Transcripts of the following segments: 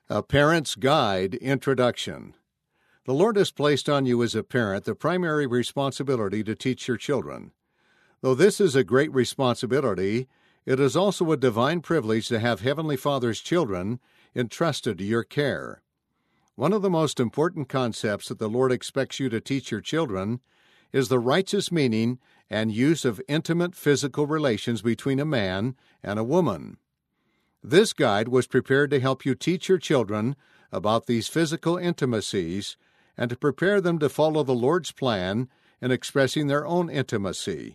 A Parent's Guide Introduction. The Lord has placed on you as a parent the primary responsibility to teach your children. Though this is a great responsibility, it is also a divine privilege to have Heavenly Father's children entrusted to your care. One of the most important concepts that the Lord expects you to teach your children is the righteous meaning and use of intimate physical relations between a man and a woman. This guide was prepared to help you teach your children about these physical intimacies and to prepare them to follow the Lord's plan in expressing their own intimacy.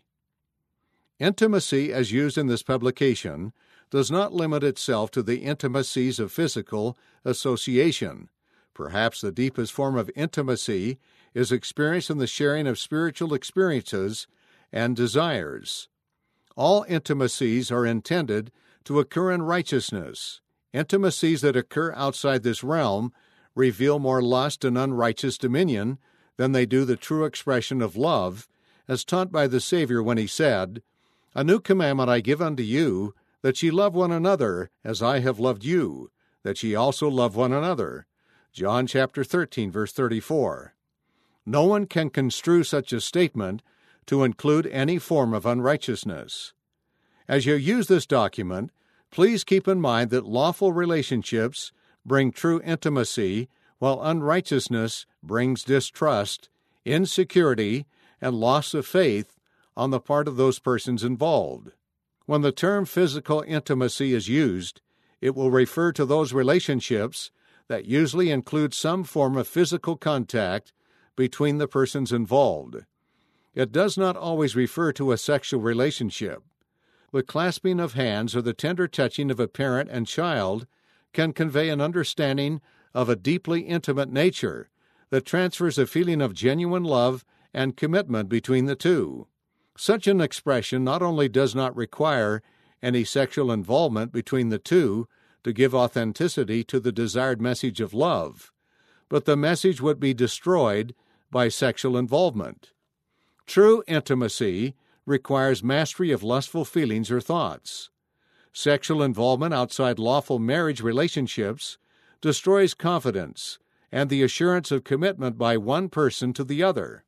Intimacy, as used in this publication, does not limit itself to the intimacies of physical association. Perhaps the deepest form of intimacy is experienced in the sharing of spiritual experiences and desires. All intimacies are intended to occur in righteousness. Intimacies that occur outside this realm reveal more lust and unrighteous dominion than they do the true expression of love, as taught by the Savior when he said, "A new commandment I give unto you, that ye love one another as I have loved you, that ye also love one another." John chapter 13, verse 34. No one can construe such a statement to include any form of unrighteousness. As you use this document, please keep in mind that lawful relationships bring true intimacy, while unrighteousness brings distrust, insecurity, and loss of faith on the part of those persons involved. When the term physical intimacy is used, it will refer to those relationships that usually include some form of physical contact between the persons involved. It does not always refer to a sexual relationship. The clasping of hands or the tender touching of a parent and child can convey an understanding of a deeply intimate nature that transfers a feeling of genuine love and commitment between the two. Such an expression not only does not require any sexual involvement between the two to give authenticity to the desired message of love, but the message would be destroyed by sexual involvement. True intimacy requires mastery of lustful feelings or thoughts. Sexual involvement outside lawful marriage relationships destroys confidence and the assurance of commitment by one person to the other.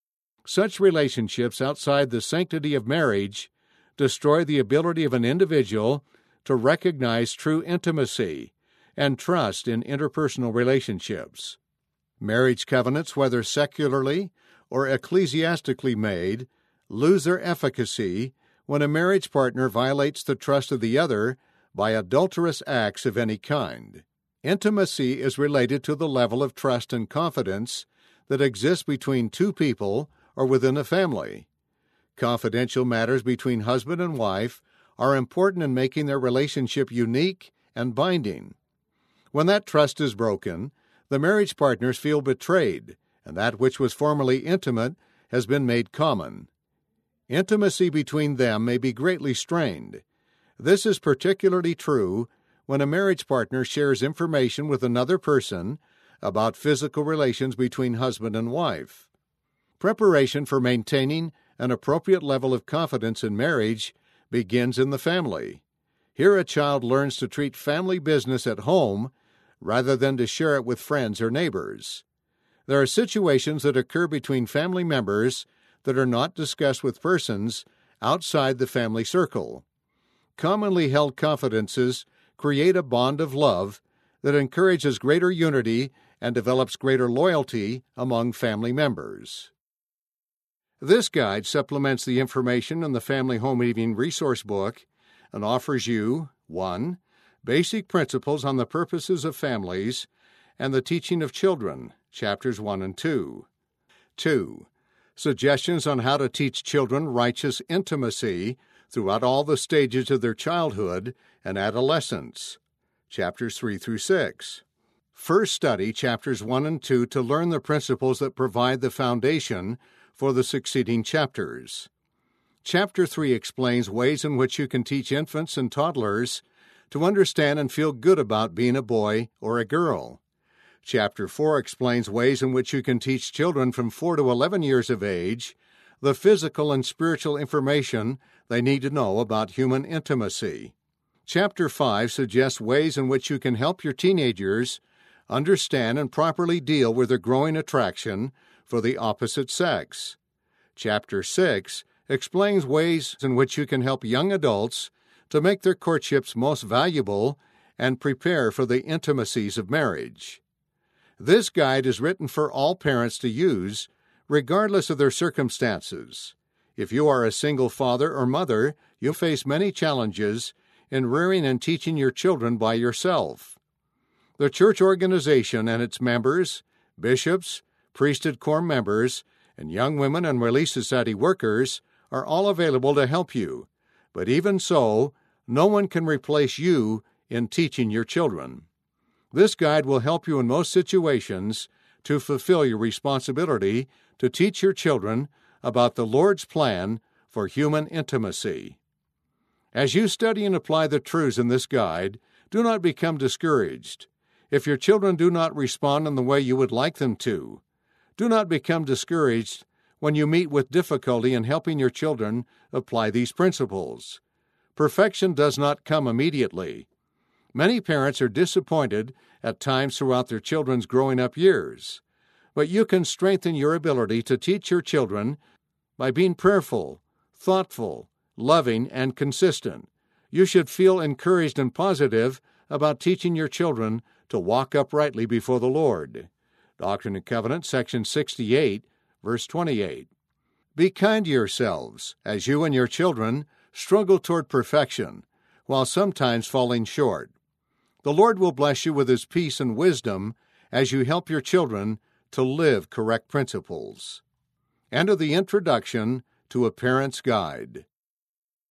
Such relationships outside the sanctity of marriage destroy the ability of an individual to recognize true intimacy and trust in interpersonal relationships. Marriage covenants, whether secularly or ecclesiastically made, lose their efficacy when a marriage partner violates the trust of the other by adulterous acts of any kind. Intimacy is related to the level of trust and confidence that exists between two people or within a family. Confidential matters between husband and wife are important in making their relationship unique and binding. When that trust is broken, the marriage partners feel betrayed, and that which was formerly intimate has been made common. Intimacy between them may be greatly strained. This is particularly true when a marriage partner shares information with another person about physical relations between husband and wife. Preparation for maintaining an appropriate level of confidence in marriage begins in the family. Here a child learns to treat family business at home rather than to share it with friends or neighbors. There are situations that occur between family members that are not discussed with persons outside the family circle. Commonly held confidences create a bond of love that encourages greater unity and develops greater loyalty among family members. This guide supplements the information in the Family Home Evening Resource Book and offers you 1. Basic principles on the purposes of families and the teaching of children, chapters 1 and 2. 2. Suggestions on how to teach children righteous intimacy throughout all the stages of their childhood and adolescence, chapters 3 through 6. First study chapters 1 and 2 to learn the principles that provide the foundation for the succeeding chapters. Chapter 3 explains ways in which you can teach infants and toddlers to understand and feel good about being a boy or a girl. Chapter 4 explains ways in which you can teach children from 4 to 11 years of age the physical and spiritual information they need to know about human intimacy. Chapter 5 suggests ways in which you can help your teenagers understand and properly deal with their growing attraction for the opposite sex. Chapter 6 explains ways in which you can help young adults to make their courtships most valuable and prepare for the intimacies of marriage. This guide is written for all parents to use, regardless of their circumstances. If you are a single father or mother, you'll face many challenges in rearing and teaching your children by yourself. The church organization and its members, bishops, priesthood corps members, and young women and Relief Society workers are all available to help you. But even so, no one can replace you in teaching your children. This guide will help you in most situations to fulfill your responsibility to teach your children about the Lord's plan for human intimacy. As you study and apply the truths in this guide, do not become discouraged. If your children do not respond in the way you would like them to, do not become discouraged when you meet with difficulty in helping your children apply these principles. Perfection does not come immediately. Many parents are disappointed at times throughout their children's growing up years, but you can strengthen your ability to teach your children by being prayerful, thoughtful, loving, and consistent. You should feel encouraged and positive about teaching your children to walk uprightly before the Lord. Doctrine and Covenants, section 68, verse 28. Be kind to yourselves as you and your children struggle toward perfection, while sometimes falling short. The Lord will bless you with His peace and wisdom as you help your children to live correct principles. End of the introduction to A Parent's Guide.